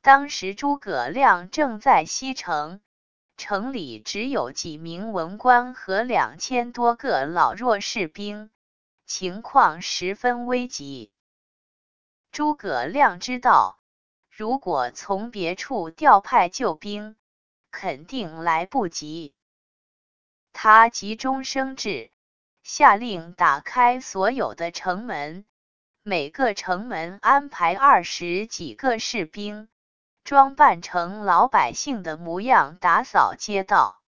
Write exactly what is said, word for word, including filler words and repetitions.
当时诸葛亮正在西城，城里只有几名文官和两千多个老弱士兵，情况十分危急。诸葛亮知道，如果从别处调派救兵，肯定来不及。他急中生智，下令打开所有的城门，每个城门安排二十几个士兵，装扮成老百姓的模样打扫街道。